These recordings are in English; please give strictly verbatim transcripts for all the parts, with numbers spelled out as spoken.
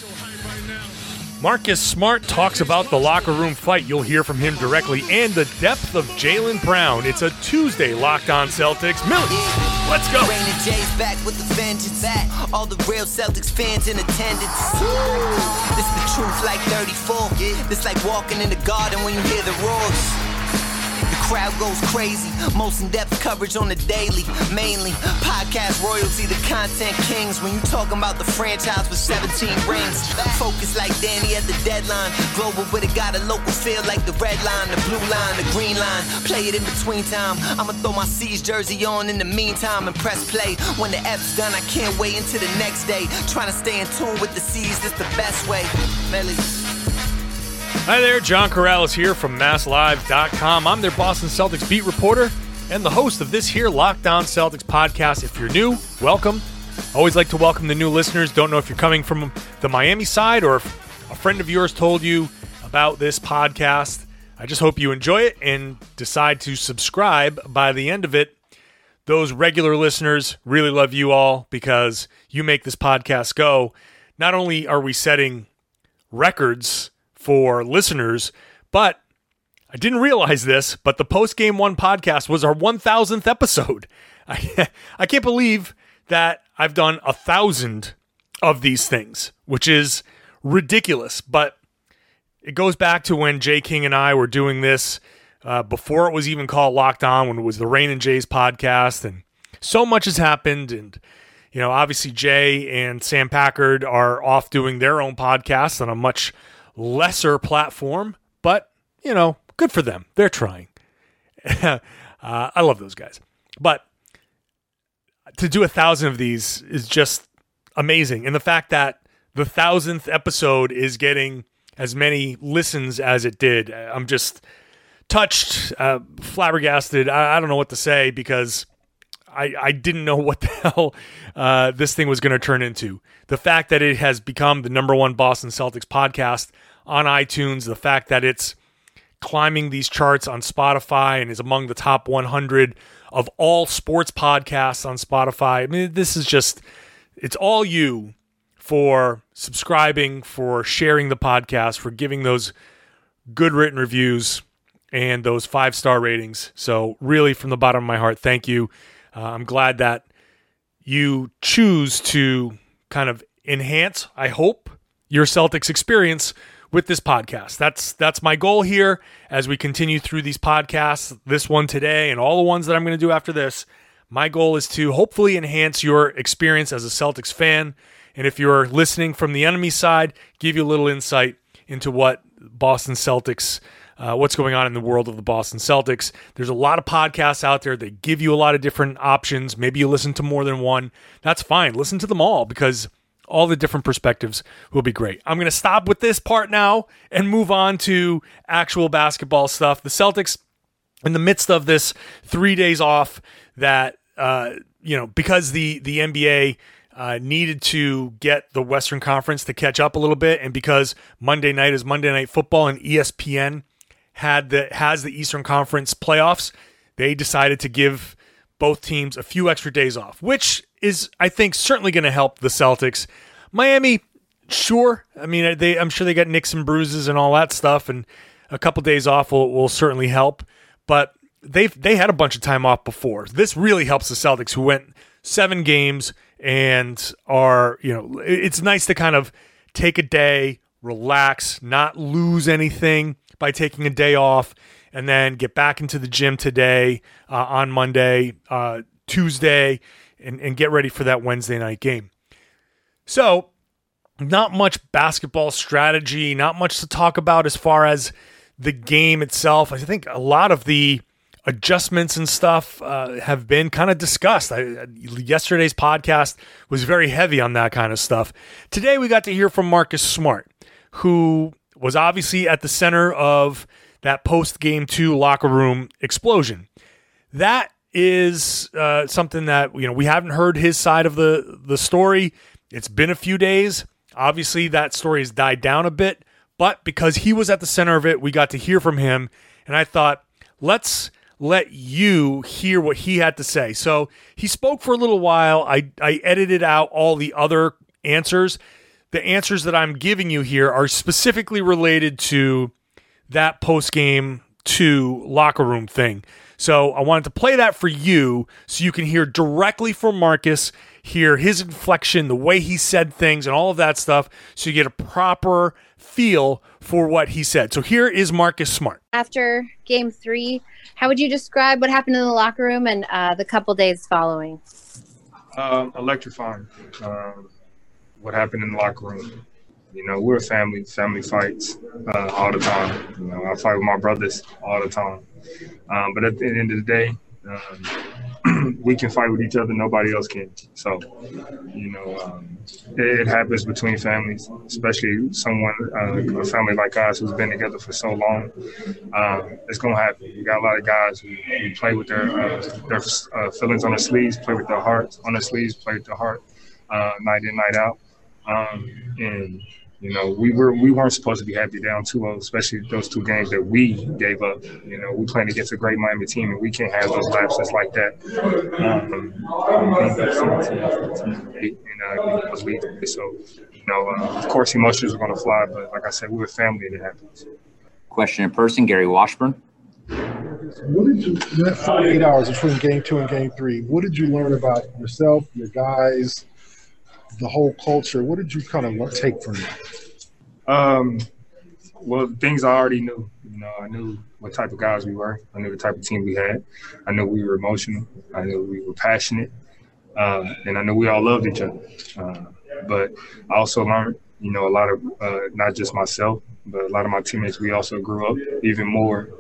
Marcus Smart talks about the locker room fight. You'll hear from him directly and the depth of Jaylen Brown. It's a Tuesday Locked On Celtics. Millie, let's go. Rain and Jay's back with the vengeance. All the real Celtics fans in attendance. This the truth like thirty-four. This like walking in the garden when you hear the roars. The crowd goes crazy. Most in-depth coverage on the daily. Mainly podcast royalty, the content kings. When you talking about the franchise with seventeen rings. Focus like Danny at the deadline. Global but it got a local feel like the red line, the blue line, the green line. Play it in between time. I'ma throw my C's jersey on in the meantime and press play. When the F's done, I can't wait until the next day. Trying to stay in tune with the C's, that's the best way. Melly. Hi there, John Corrales here from Mass Live dot com. I'm their Boston Celtics beat reporter and the host of this here Locked On Celtics podcast. If you're new, welcome. Always like to welcome the new listeners. Don't know if you're coming from the Miami side or if a friend of yours told you about this podcast. I just hope you enjoy it and decide to subscribe by the end of it. Those regular listeners, really love you all because you make this podcast go. Not only are we setting records for listeners, but I didn't realize this, but the Post Game One podcast was our one thousandth episode. I, I can't believe that I've done a thousand of these things, which is ridiculous, but it goes back to when Jay King and I were doing this uh, before it was even called Locked On, when it was the Rain and Jay's podcast, and so much has happened, and you know, obviously Jay and Sam Packard are off doing their own podcast on a much lesser platform, but, you know, good for them. They're trying. uh, I love those guys. But to do a thousand of these is just amazing. And the fact that the thousandth episode is getting as many listens as it did, I'm just touched, uh, flabbergasted. I, I don't know what to say because I, I didn't know what the hell uh, this thing was going to turn into. The fact that it has become the number one Boston Celtics podcast on iTunes, the fact that it's climbing these charts on Spotify and is among the top one hundred of all sports podcasts on Spotify. I mean, this is just, it's all you for subscribing, for sharing the podcast, for giving those good written reviews and those five-star ratings. So really, from the bottom of my heart, thank you. Uh, I'm glad that you choose to kind of enhance, I hope, your Celtics experience with this podcast. That's that's my goal here as we continue through these podcasts, this one today and all the ones that I'm going to do after this. My goal is to hopefully enhance your experience as a Celtics fan. And if you're listening from the enemy side, give you a little insight into what Boston Celtics Uh, what's going on in the world of the Boston Celtics. There's a lot of podcasts out there. They give you a lot of different options. Maybe you listen to more than one. That's fine. Listen to them all because all the different perspectives will be great. I'm going to stop with this part now and move on to actual basketball stuff. The Celtics, in the midst of this three days off that, uh, you know, because the, the N B A uh, needed to get the Western Conference to catch up a little bit, and because Monday night is Monday Night Football and E S P N had the has the Eastern Conference playoffs, they decided to give both teams a few extra days off, which is, I think, certainly going to help the Celtics. Miami, sure. I mean, they I'm sure they got nicks and bruises and all that stuff, and a couple days off will, will certainly help. But they've they had a bunch of time off before. This really helps the Celtics, who went seven games and are, you know, it's nice to kind of take a day, relax, not lose anything by taking a day off, and then get back into the gym today, uh, on Monday, uh, Tuesday, and, and get ready for that Wednesday night game. So, not much basketball strategy, not much to talk about as far as the game itself. I think a lot of the adjustments and stuff uh, have been kind of discussed. I, yesterday's podcast was very heavy on that kind of stuff. Today we got to hear from Marcus Smart, who was obviously at the center of that post-game two locker room explosion. That is uh, something that, you know, we haven't heard his side of the, the story. It's been a few days. Obviously, that story has died down a bit, but because he was at the center of it, we got to hear from him, and I thought, let's let you hear what he had to say. So he spoke for a little while. I, I edited out all the other answers. the answers that I'm giving you here are specifically related to that post-game to locker room thing. So I wanted to play that for you so you can hear directly from Marcus, hear his inflection, the way he said things, and all of that stuff, so you get a proper feel for what he said. So here is Marcus Smart. After game three, how would you describe what happened in the locker room and uh, the couple days following? Um, electrifying. Um, what happened in the locker room. You know, we're a family. Family fights uh, all the time. You know, I fight with my brothers all the time. Um, but at the end of the day, um, we can fight with each other. Nobody else can. So, you know, um, it, it happens between families, especially someone, uh, a family like us who's been together for so long. Um, it's going to happen. We got a lot of guys who, who play with their, uh, their uh, feelings on their sleeves, play with their hearts on their sleeves, play with their heart uh, night in, night out. Um, and, you know, we were we weren't supposed to be happy down two oh, especially those two games that we gave up. You know, we playing against a great Miami team, and we can't have those lapses like that. Um, so, you know, uh, of course, emotions are going to fly, but like I said, we're a family, and it happens. Question in person, Gary Washburn. What did you, that forty-eight hours between game two and game three, what did you learn about yourself, your guys, the whole culture? What did you kind of take from that? Um, well, things I already knew. You know, I knew what type of guys we were. I knew the type of team we had. I knew we were emotional. I knew we were passionate. Uh, and I knew we all loved each other. Uh, but I also learned, you know, a lot of, uh, not just myself, but a lot of my teammates, we also grew up even more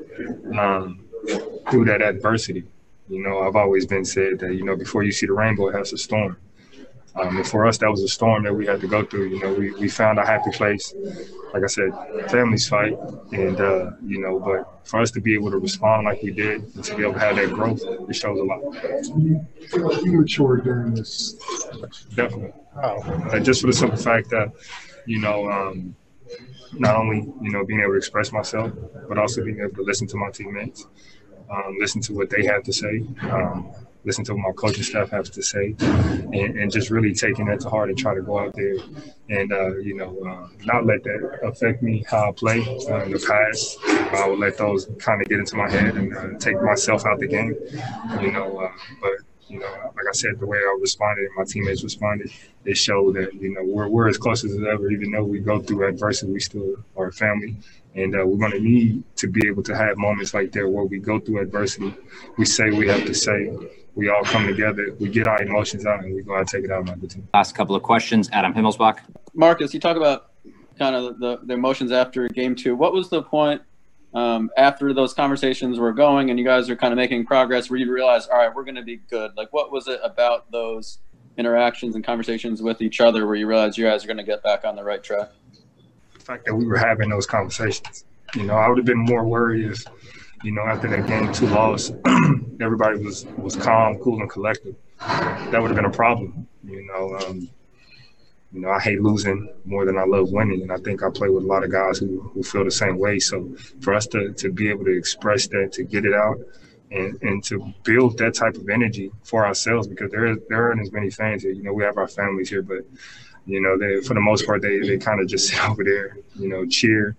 um, through that adversity. You know, I've always been said that, you know, before you see the rainbow, it has a storm. Um, and for us, that was a storm that we had to go through. You know, we, we found a happy place. Like I said, families fight. And, uh, you know, but for us to be able to respond like we did and to be able to have that growth, it shows a lot. You feel like you matured during this? Definitely. Wow. Uh, just for the simple fact that, you know, um, not only, you know, being able to express myself, but also being able to listen to my teammates, um, listen to what they have to say, um, listen to what my coaching staff has to say, and, and just really taking that to heart and try to go out there and, uh, you know, uh, not let that affect me how I play uh, in the past. I would let those kind of get into my head and uh, take myself out the game, you know, uh, but, you know, like I said, the way I responded and my teammates responded, it showed that, you know, we're, we're as close as ever. Even though we go through adversity, we still are a family. And uh, we're going to need to be able to have moments like that where we go through adversity. We say we have to say. We all come together. We get our emotions out, and we go out and take it out on the team. Last couple of questions. Adam Himmelsbach. Marcus, you talk about kind of the, the emotions after game two. What was the point um, after those conversations were going and you guys are kind of making progress where you realized, all right, we're going to be good? Like, what was it about those interactions and conversations with each other where you realized you guys are going to get back on the right track? The fact that we were having those conversations. You know, I would have been more worried if, you know, after that game two loss, everybody was, was calm, cool, and collected. That would have been a problem. You know, um, you know, I hate losing more than I love winning, and I think I play with a lot of guys who, who feel the same way. So for us to, to be able to express that, to get it out, and, and to build that type of energy for ourselves, because there there aren't as many fans here. You know, we have our families here, but, you know, they, for the most part, they, they kind of just sit over there, you know, cheer.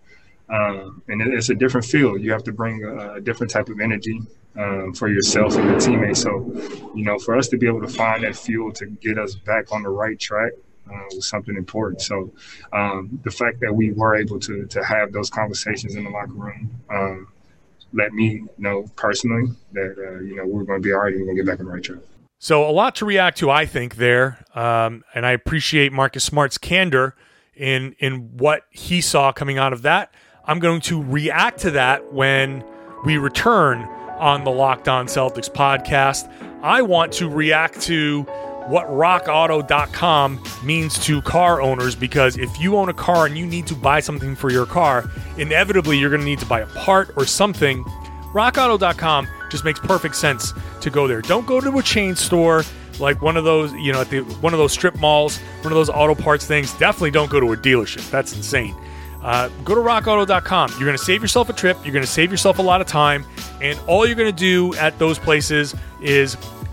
Um, and it's a different feel. You have to bring a, a different type of energy um, for yourself and your teammates. So, you know, for us to be able to find that fuel to get us back on the right track uh, was something important. So um, the fact that we were able to to have those conversations in the locker room um, let me know personally that, uh, you know, we're going to be all right and we're going to get back on the right track. So a lot to react to, I think, there. Um, and I appreciate Marcus Smart's candor in in what he saw coming out of that. I'm going to react to that when we return on the Locked On Celtics podcast. I want to react to what rock auto dot com means to car owners, because if you own a car and you need to buy something for your car, inevitably you're going to need to buy a part or something. rock auto dot com just makes perfect sense to go there. Don't go to a chain store like one of those, you know, at the one of those strip malls, one of those auto parts things. Definitely don't go to a dealership. That's insane. Uh, go to rock auto dot com. You're going to save yourself a trip. You're going to save yourself a lot of time. And all you're going to do at those places is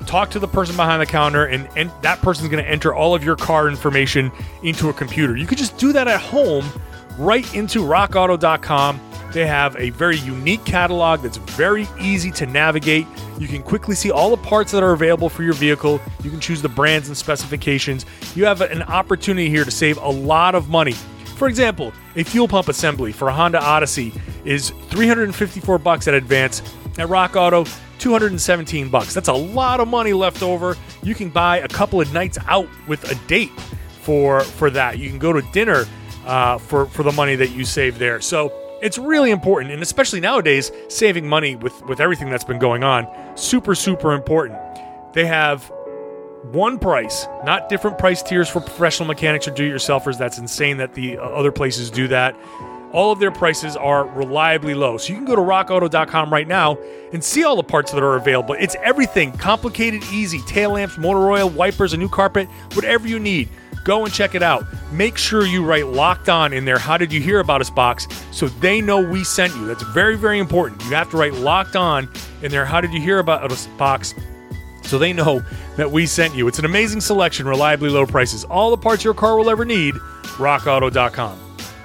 talk to the person behind the counter, and, and that person's going to enter all of your car information into a computer. You could just do that at home right into rock auto dot com. They have a very unique catalog that's very easy to navigate. You can quickly see all the parts that are available for your vehicle. You can choose the brands and specifications. You have an opportunity here to save a lot of money. For example, a fuel pump assembly for a Honda Odyssey is three hundred fifty-four bucks at Advance. At Rock Auto, two hundred seventeen bucks. That's a lot of money left over. You can buy a couple of nights out with a date for for that. You can go to dinner uh, for for the money that you save there. So it's really important, and especially nowadays, saving money with, with everything that's been going on, super, super important. They have one price, not different price tiers for professional mechanics or do-it-yourselfers. That's insane that the other places do that. All of their prices are reliably low. So you can go to rock auto dot com right now and see all the parts that are available. It's everything, complicated, easy, tail lamps, motor oil, wipers, a new carpet, whatever you need. Go and check it out. Make sure you write Locked On in there, how did you hear about us box, so they know we sent you. That's very, very important. You have to write Locked On in there, how did you hear about us box, so they know that we sent you. It's an amazing selection, reliably low prices. All the parts your car will ever need, rock auto dot com.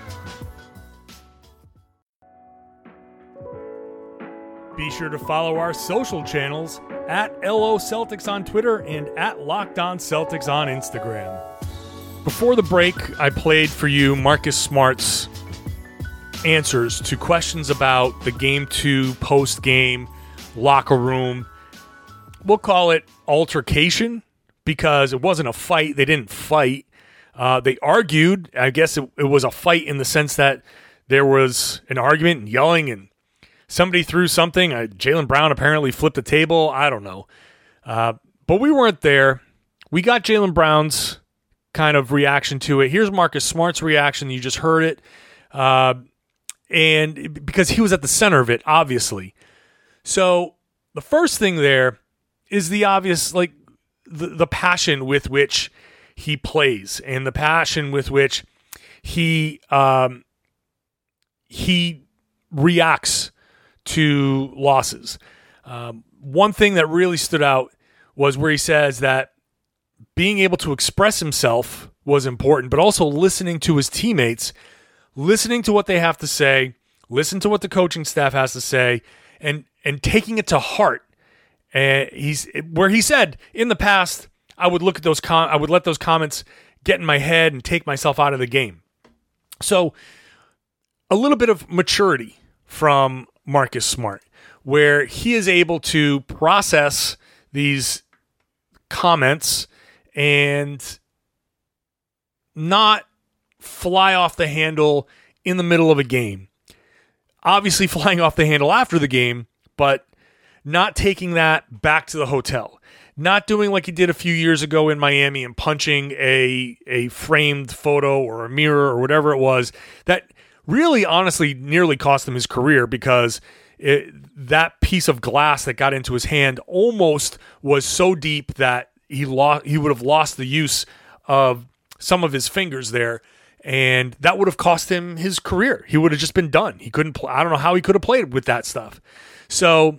Be sure to follow our social channels at L O Celtics on Twitter and at Locked On Celtics on Instagram. Before the break, I played for you Marcus Smart's answers to questions about the Game two post-game locker room. We'll call it altercation because it wasn't a fight. They didn't fight. Uh, they argued. I guess it, it was a fight in the sense that there was an argument and yelling, and somebody threw something. Uh, Jaylen Brown apparently flipped the table. I don't know. Uh, but we weren't there. We got Jaylen Brown's kind of reaction to it. Here's Marcus Smart's reaction. You just heard it. Uh, and because he was at the center of it, obviously. So the first thing there is the obvious, like the, the passion with which he plays and the passion with which he um, he reacts to losses. Um, one thing that really stood out was where he says that being able to express himself was important, but also listening to his teammates, listening to what they have to say, listen to what the coaching staff has to say, and and taking it to heart. And he's where he said in the past, I would look at those com- I would let those comments get in my head and take myself out of the game. So a little bit of maturity from Marcus Smart, where he is able to process these comments and not fly off the handle in the middle of a game. Obviously flying off the handle after the game, but not taking that back to the hotel. Not doing like he did a few years ago in Miami and punching a, a framed photo or a mirror or whatever it was that really honestly nearly cost him his career, because it, that piece of glass that got into his hand almost was so deep that he lost, he would have lost the use of some of his fingers there, and that would have cost him his career. He would have just been done. He couldn't play. I don't know how he could have played with that stuff. So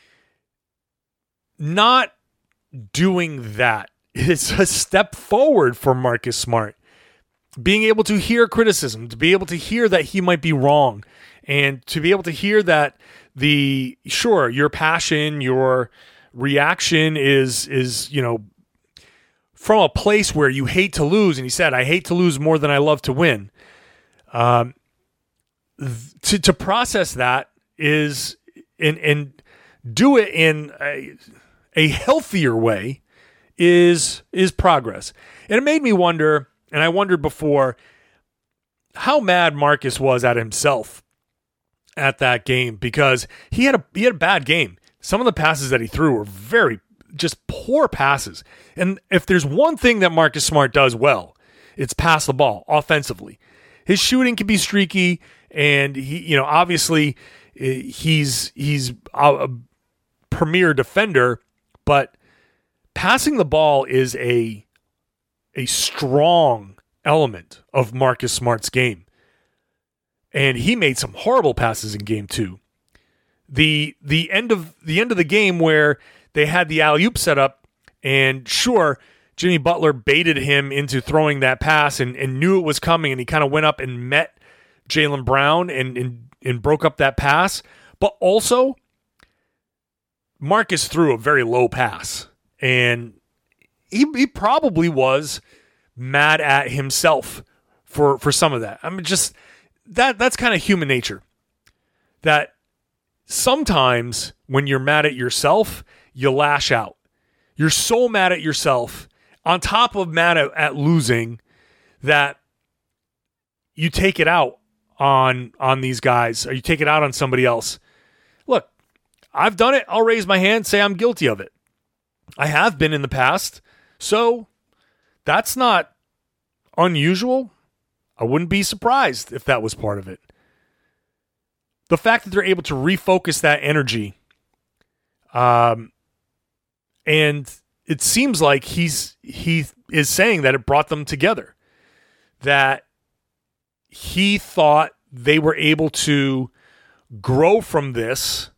not doing that is a step forward for Marcus Smart. Being able to hear criticism, to be able to hear that he might be wrong, and to be able to hear that the, sure, your passion, your reaction is, is, you know, from a place where you hate to lose. And he said, I hate to lose more than I love to win. Um, to, to process that is, and, and do it in a, a healthier way is, is progress. And it made me wonder, and I wondered before, how mad Marcus was at himself at that game, because he had a he had a bad game. Some of the passes that he threw were very just poor passes. And if there's one thing that Marcus Smart does well, it's pass the ball offensively. His shooting can be streaky, and he, you know, obviously he's he's a, a premier defender, but passing the ball is a a strong element of Marcus Smart's game. And he made some horrible passes in game two. The the end of the end of the game where they had the alley-oop set up And sure, Jimmy Butler baited him into throwing that pass and, and knew it was coming, and he kind of went up and met Jaylen Brown and, and, and broke up that pass. But also, Marcus threw a very low pass, and he he probably was mad at himself for, for some of that. I mean, just that that's kind of human nature. That sometimes when you're mad at yourself, you lash out. You're so mad at yourself, on top of mad at, at losing, that you take it out on on these guys, or you take it out on somebody else. Look, I've done it. I'll raise my hand, say I'm guilty of it. I have been in the past, so that's not unusual. I wouldn't be surprised if that was part of it. The fact that they're able to refocus that energy, um, and it seems like he's he is saying that it brought them together, that he thought they were able to grow from this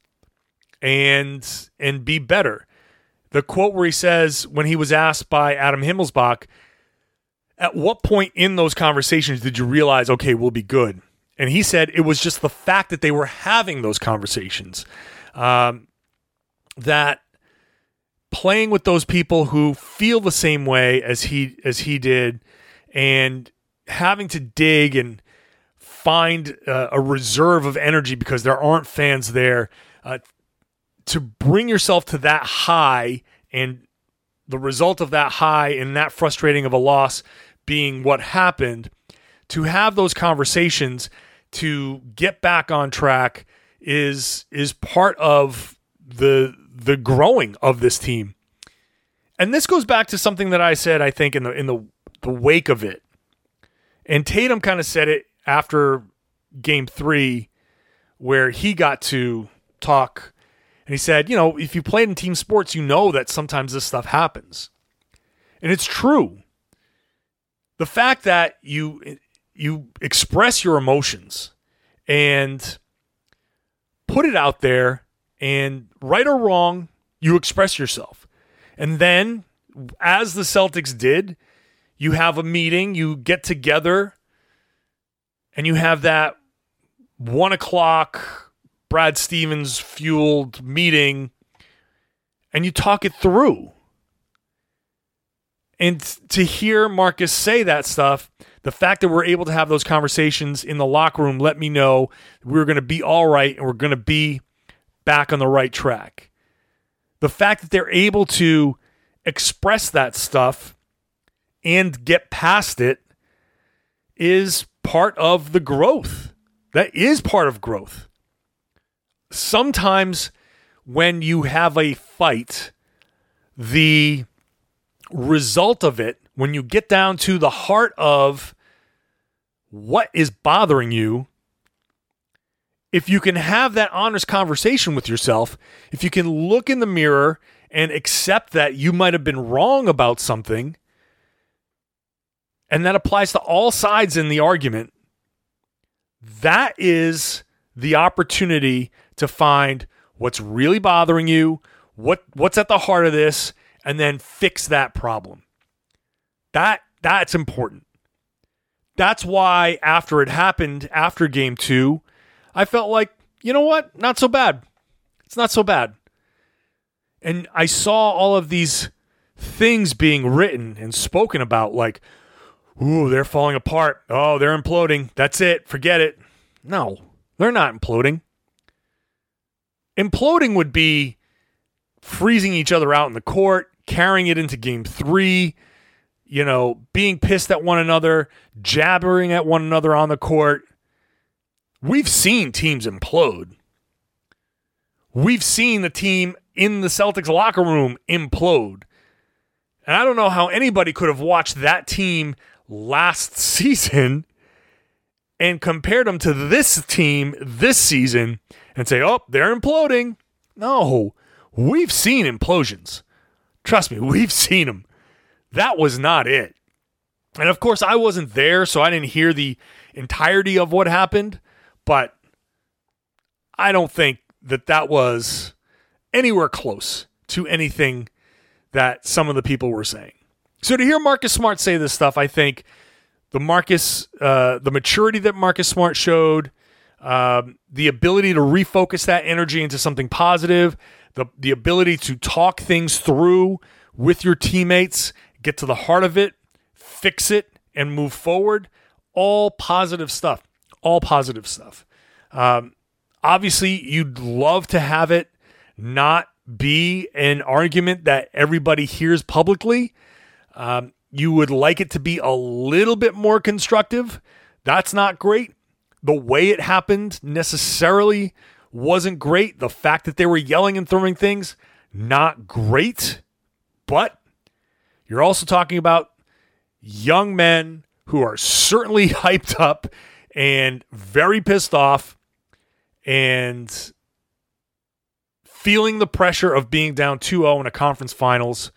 and and be better. The quote where he says, when he was asked by Adam Himmelsbach, at what point in those conversations did you realize, okay, we'll be good? And he said it was just the fact that they were having those conversations, um, that playing with those people who feel the same way as he as he did, and having to dig and find uh, a reserve of energy because there aren't fans there, uh, to bring yourself to that high, and the result of that high and that frustrating of a loss being what happened, to have those conversations to get back on track is is part of the the growing of this team. And this goes back to something that I said, I think, in the in the, the wake of it. And Tatum kind of said it after game three, where he got to talk, and he said, you know, if you played in team sports, you know that sometimes this stuff happens. And it's true. The fact that you you express your emotions and put it out there, and right or wrong, you express yourself. And then, as the Celtics did, you have a meeting, you get together, and you have that one o'clock Brad Stevens fueled meeting, and you talk it through. And to hear Marcus say that stuff, the fact that we're able to have those conversations in the locker room let me know we're going to be all right and we're going to be back on the right track. The fact that they're able to express that stuff and get past it is part of the growth. That is part of growth. Sometimes when you have a fight, the result of it, when you get down to the heart of what is bothering you, if you can have that honest conversation with yourself, if you can look in the mirror and accept that you might have been wrong about something, and that applies to all sides in the argument, that is the opportunity to find what's really bothering you, what what's at the heart of this, and then fix that problem. That that's important. That's why after it happened, after game two, I felt like, you know what? Not so bad. It's not so bad. And I saw all of these things being written and spoken about, like, ooh, they're falling apart. Oh, they're imploding. That's it. Forget it. No, they're not imploding. Imploding would be freezing each other out in the court, carrying it into game three, you know, being pissed at one another, jabbering at one another on the court. We've seen teams implode. We've seen the team in the Celtics locker room implode. And I don't know how anybody could have watched that team last season and compared them to this team this season and say, oh, they're imploding. No, we've seen implosions. Trust me, we've seen them. That was not it. And of course, I wasn't there, so I didn't hear the entirety of what happened. But I don't think that that was anywhere close to anything that some of the people were saying. So to hear Marcus Smart say this stuff, I think the Marcus, uh, the maturity that Marcus Smart showed, um, the ability to refocus that energy into something positive, the the ability to talk things through with your teammates, get to the heart of it, fix it, and move forward. All positive stuff. All positive stuff. Um, obviously, you'd love to have it not be an argument that everybody hears publicly. Um, you would like it to be a little bit more constructive. That's not great. The way it happened necessarily wasn't great. The fact that they were yelling and throwing things, not great. But you're also talking about young men who are certainly hyped up and very pissed off and feeling the pressure of being down two oh in a conference finals.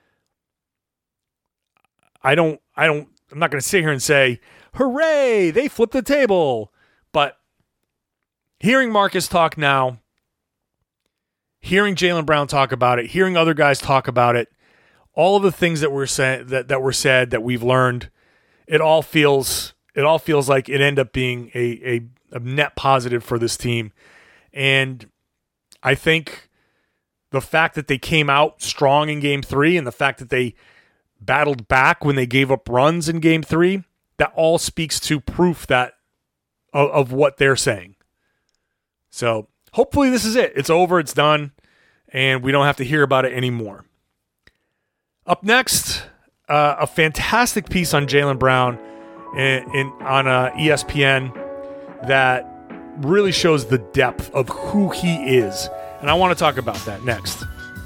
I don't, I don't, I'm not going to sit here and say, hooray, they flipped the table. But hearing Marcus talk now, hearing Jaylen Brown talk about it, hearing other guys talk about it, all of the things that were said, that, that were said, that we've learned, it all feels, it all feels like it ended up being a, a, a net positive for this team. And I think the fact that they came out strong in game three and the fact that they battled back when they gave up runs in game three, that all speaks to proof that of, of what they're saying. So hopefully this is it. It's over. It's done. And we don't have to hear about it anymore. Up next, uh, a fantastic piece on Jaylen Brown in, in on uh, E S P N that really shows the depth of who he is. And I want to talk about that next.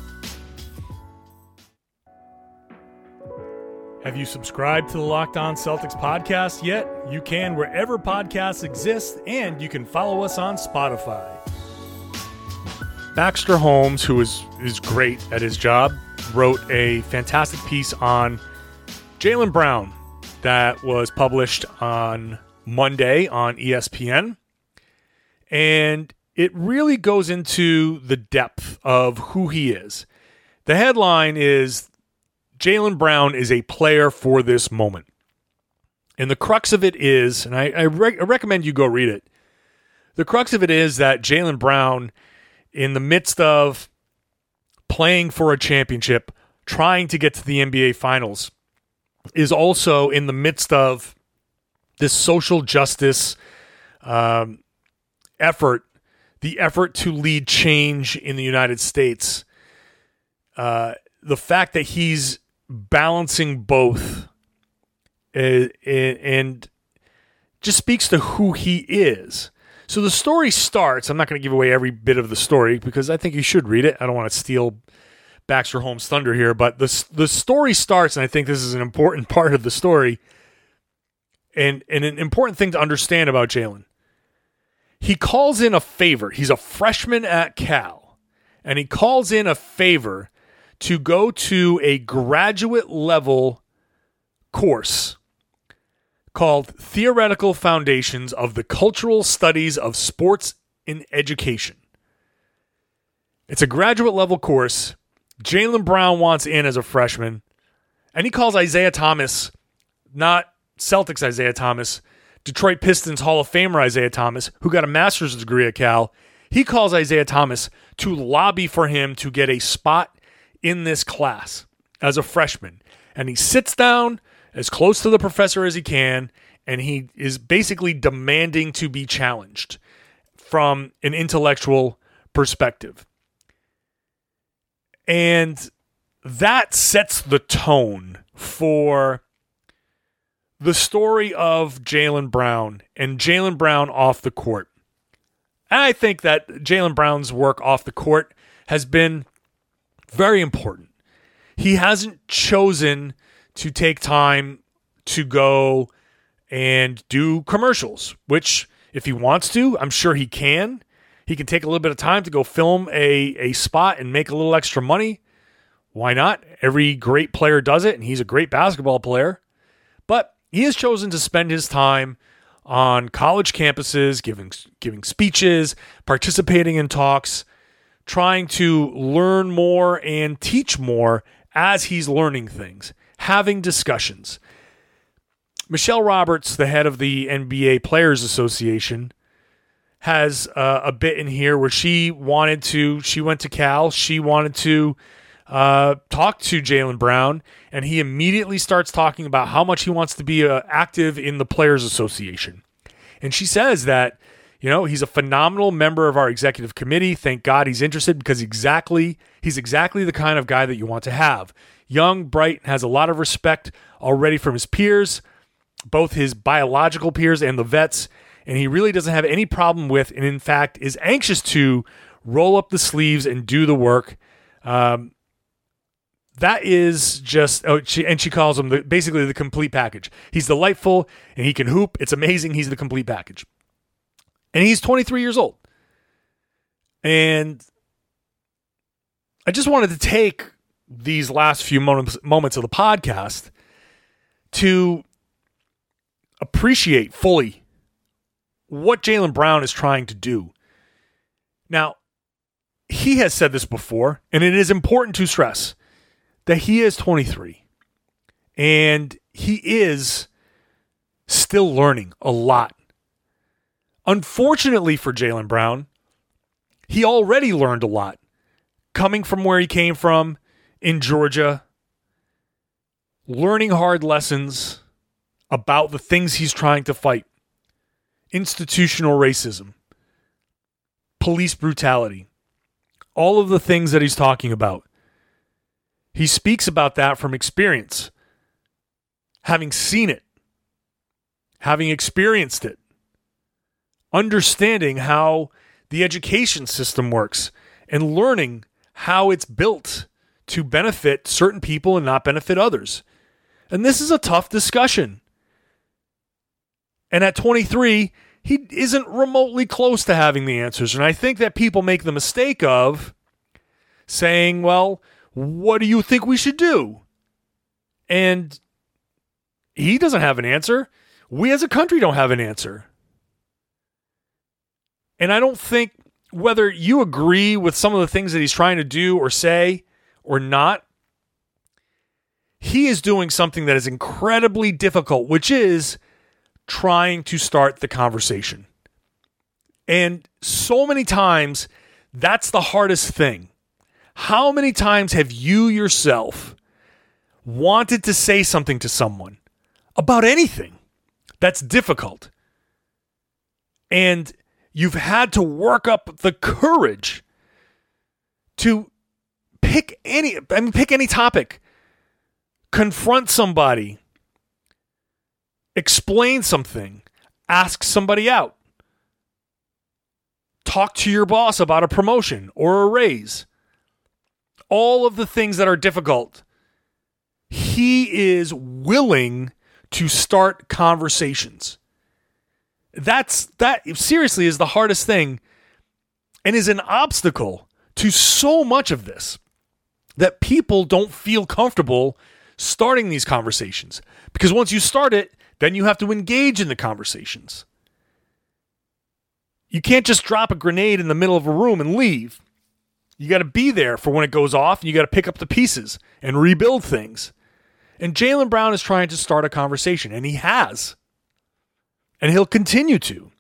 Have you subscribed to the Locked On Celtics podcast yet? You can wherever podcasts exist, and you can follow us on Spotify. Baxter Holmes, who is, is great at his job, wrote a fantastic piece on Jaylen Brown that was published on Monday on E S P N. And it really goes into the depth of who he is. The headline is, Jaylen Brown is a player for this moment. And the crux of it is, and I, I, re- I recommend you go read it. The crux of it is that Jaylen Brown, in the midst of playing for a championship, trying to get to the N B A Finals, is also in the midst of this social justice um, effort, the effort to lead change in the United States. Uh, the fact that he's balancing both uh, and just speaks to who he is. So the story starts, I'm not going to give away every bit of the story because I think you should read it. I don't want to steal Baxter Holmes' thunder here, but the, the story starts, and I think this is an important part of the story and, and an important thing to understand about Jaylen. He calls in a favor. He's a freshman at Cal, and he calls in a favor to go to a graduate level course called Theoretical Foundations of the Cultural Studies of Sports in Education. It's a graduate level course. Jaylen Brown wants in as a freshman, and he calls Isaiah Thomas, not Celtics Isaiah Thomas, Detroit Pistons Hall of Famer Isaiah Thomas, who got a master's degree at Cal. He calls Isaiah Thomas to lobby for him to get a spot in this class as a freshman. And he sits down as close to the professor as he can, and he is basically demanding to be challenged from an intellectual perspective. And that sets the tone for the story of Jaylen Brown and Jaylen Brown off the court. And I think that Jaylen Brown's work off the court has been very important. He hasn't chosen to take time to go and do commercials, which if he wants to, I'm sure he can. He can take a little bit of time to go film a, a spot and make a little extra money. Why not? Every great player does it, and he's a great basketball player. But he has chosen to spend his time on college campuses, giving giving speeches, participating in talks, trying to learn more and teach more as he's learning things, having discussions. Michelle Roberts, the head of the N B A Players Association, has uh, a bit in here where she wanted to, she went to Cal, she wanted to uh, talk to Jaylen Brown, and he immediately starts talking about how much he wants to be uh, active in the Players Association. And she says that, you know, he's a phenomenal member of our executive committee. Thank God he's interested, because exactly he's exactly the kind of guy that you want to have. Young, bright, has a lot of respect already from his peers, both his biological peers and the vets, and he really doesn't have any problem with, and in fact is anxious to, roll up the sleeves and do the work. Um, that is just, oh, she, and she calls him the, basically the complete package. He's delightful, and he can hoop. It's amazing. He's the complete package. And he's twenty-three years old. And I just wanted to take these last few moments, moments of the podcast to appreciate fully what Jaylen Brown is trying to do. Now, he has said this before, and it is important to stress that he is twenty-three, and he is still learning a lot. Unfortunately for Jaylen Brown, he already learned a lot coming from where he came from in Georgia, learning hard lessons about the things he's trying to fight. Institutional racism, police brutality, all of the things that he's talking about. He speaks about that from experience, having seen it, having experienced it, understanding how the education system works, and learning how it's built to benefit certain people and not benefit others. And this is a tough discussion. And at twenty-three, he isn't remotely close to having the answers. And I think that people make the mistake of saying, well, what do you think we should do? And he doesn't have an answer. We as a country don't have an answer. And I don't think whether you agree with some of the things that he's trying to do or say or not, he is doing something that is incredibly difficult, which is trying to start the conversation. And so many times, that's the hardest thing. How many times have you yourself wanted to say something to someone about anything that's difficult, and you've had to work up the courage to pick any, I mean, pick any topic, confront somebody, explain something, ask somebody out, talk to your boss about a promotion or a raise, all of the things that are difficult. He is willing to start conversations. That's that seriously is the hardest thing, and is an obstacle to so much of this, that people don't feel comfortable starting these conversations. Because once you start it, then you have to engage in the conversations. You can't just drop a grenade in the middle of a room and leave. You got to be there for when it goes off, and you got to pick up the pieces and rebuild things. And Jaylen Brown is trying to start a conversation, and he has. And he'll continue to.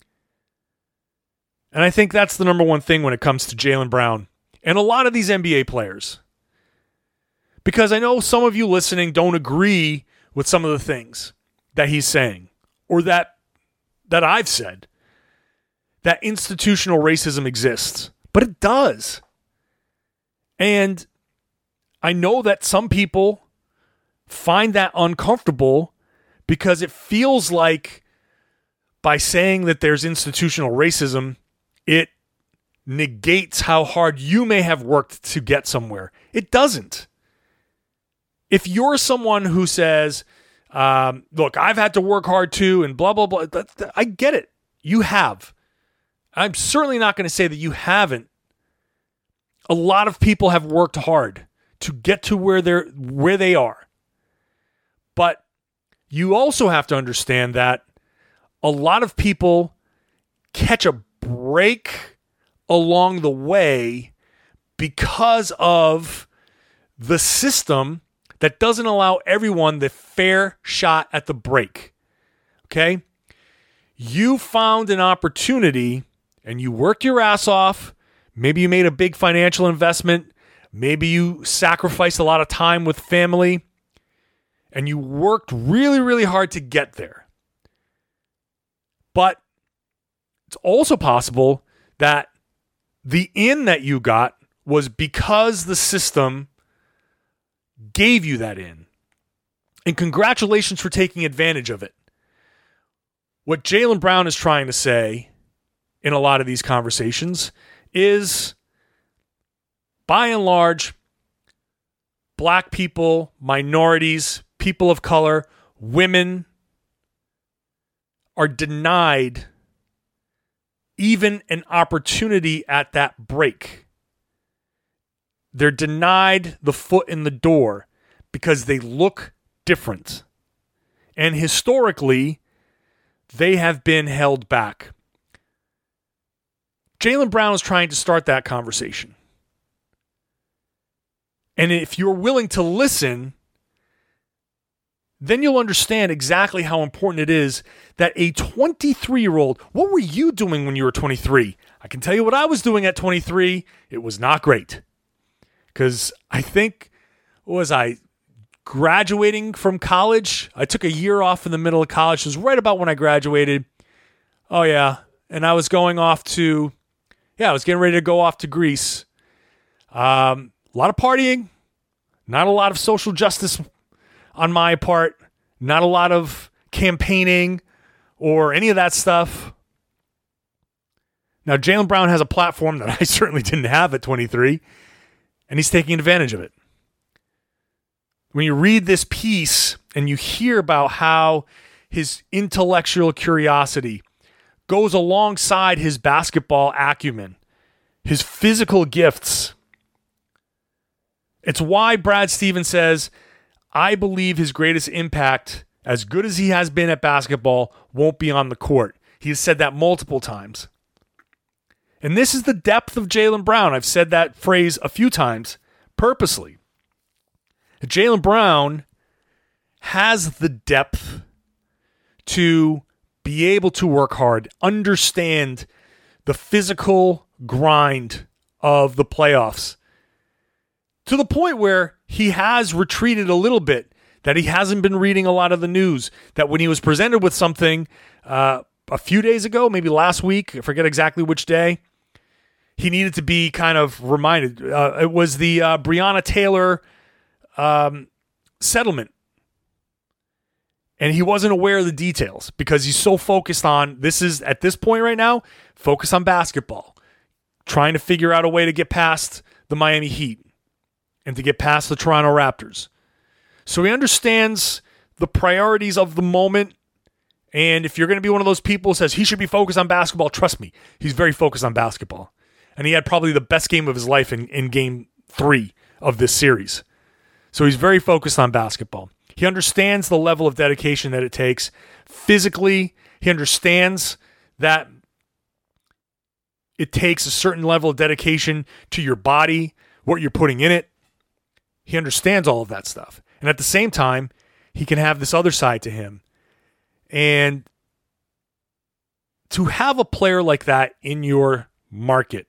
And I think that's the number one thing when it comes to Jaylen Brown and a lot of these N B A players. Because I know some of you listening don't agree with some of the things that he's saying, or that that I've said, that institutional racism exists. But it does. And I know that some people find that uncomfortable because it feels like by saying that there's institutional racism, it negates how hard you may have worked to get somewhere. It doesn't. If you're someone who says, um, look, I've had to work hard too, and blah, blah, blah, that, that, I get it. You have. I'm certainly not going to say that you haven't. A lot of people have worked hard to get to where they're where they are. But you also have to understand that a lot of people catch a break along the way because of the system that doesn't allow everyone the fair shot at the break. Okay? You found an opportunity and you worked your ass off. Maybe you made a big financial investment. Maybe you sacrificed a lot of time with family and you worked really, really hard to get there. But it's also possible that the in that you got was because the system gave you that in. And congratulations for taking advantage of it. What Jaylen Brown is trying to say in a lot of these conversations is, by and large, black people, minorities, people of color, women are denied even an opportunity at that break. They're denied the foot in the door because they look different. And historically, they have been held back. Jaylen Brown is trying to start that conversation. And if you're willing to listen, then you'll understand exactly how important it is that a twenty-three-year-old, what were you doing when you were twenty-three? I can tell you what I was doing at twenty-three. It was not great. Because I think, what was I, graduating from college? I took a year off in the middle of college. It was right about when I graduated. Oh, yeah. And I was going off to, yeah, I was getting ready to go off to Greece. Um, a lot of partying. Not a lot of social justice on my part. Not a lot of campaigning or any of that stuff. Now, Jaylen Brown has a platform that I certainly didn't have at twenty-three, and he's taking advantage of it. When you read this piece and you hear about how his intellectual curiosity goes alongside his basketball acumen, his physical gifts, it's why Brad Stevens says, I believe his greatest impact, as good as he has been at basketball, won't be on the court. He has said that multiple times. And this is the depth of Jaylen Brown. I've said that phrase a few times purposely. Jaylen Brown has the depth to be able to work hard, understand the physical grind of the playoffs, to the point where he has retreated a little bit, that he hasn't been reading a lot of the news, that when he was presented with something uh, a few days ago, maybe last week, I forget exactly which day, he needed to be kind of reminded. Uh, it was the uh, Breonna Taylor um, settlement. And he wasn't aware of the details because he's so focused on, this is, at this point right now, focus on basketball, trying to figure out a way to get past the Miami Heat and to get past the Toronto Raptors. So he understands the priorities of the moment. And if you're going to be one of those people who says he should be focused on basketball, trust me, he's very focused on basketball. And he had probably the best game of his life in, in game three of this series. So he's very focused on basketball. He understands the level of dedication that it takes physically. He understands that it takes a certain level of dedication to your body, what you're putting in it. He understands all of that stuff. And at the same time, he can have this other side to him. And to have a player like that in your market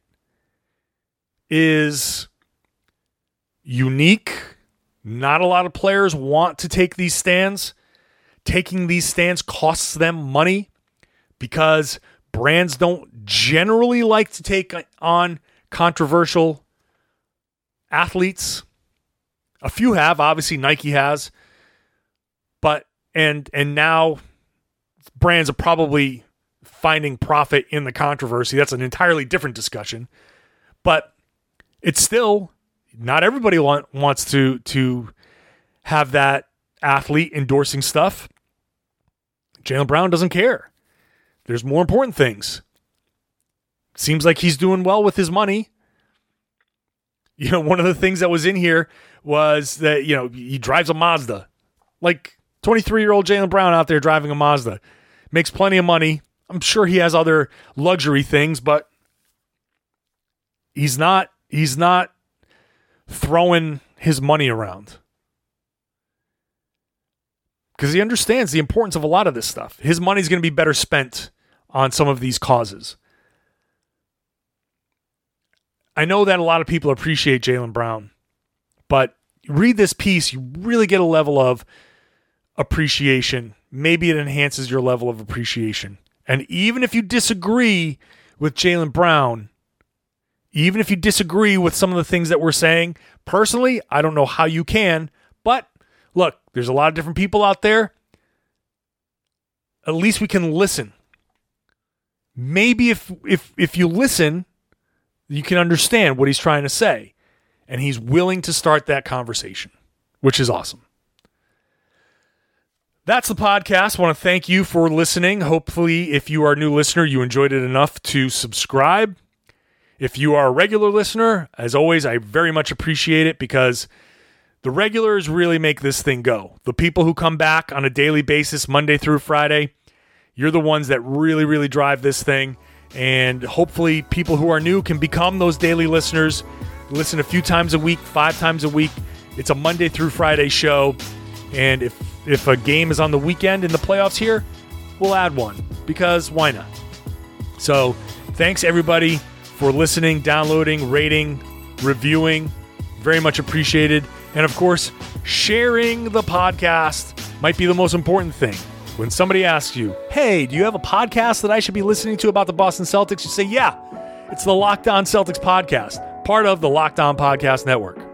is unique. Not a lot of players want to take these stands. Taking these stands costs them money because brands don't generally like to take on controversial athletes. A few have, obviously Nike has. But and and now brands are probably finding profit in the controversy. That's an entirely different discussion. But it's still, not everybody want, wants to, to have that athlete endorsing stuff. Jaylen Brown doesn't care. There's more important things. Seems like he's doing well with his money. You know, one of the things that was in here was that, you know, he drives a Mazda. Like twenty-three-year-old Jaylen Brown out there driving a Mazda. Makes plenty of money. I'm sure he has other luxury things, but he's not he's not throwing his money around. Because he understands the importance of a lot of this stuff. His money's going to be better spent on some of these causes. I know that a lot of people appreciate Jaylen Brown, but read this piece, you really get a level of appreciation. Maybe it enhances your level of appreciation. And even if you disagree with Jaylen Brown, even if you disagree with some of the things that we're saying, personally, I don't know how you can, but look, there's a lot of different people out there. At least we can listen. Maybe if if if you listen, you can understand what he's trying to say. And he's willing to start that conversation, which is awesome. That's the podcast. I want to thank you for listening. Hopefully, if you are a new listener, you enjoyed it enough to subscribe. If you are a regular listener, as always, I very much appreciate it because the regulars really make this thing go. The people who come back on a daily basis, Monday through Friday, you're the ones that really, really drive this thing. And hopefully people who are new can become those daily listeners. Listen a few times a week, five times a week. It's a Monday through Friday show. And if if a game is on the weekend in the playoffs here, we'll add one because why not? So thanks everybody for listening, downloading, rating, reviewing. Very much appreciated. And of course, sharing the podcast might be the most important thing. When somebody asks you, hey, do you have a podcast that I should be listening to about the Boston Celtics? You say, yeah, it's the Locked On Celtics podcast, part of the Locked On Podcast Network.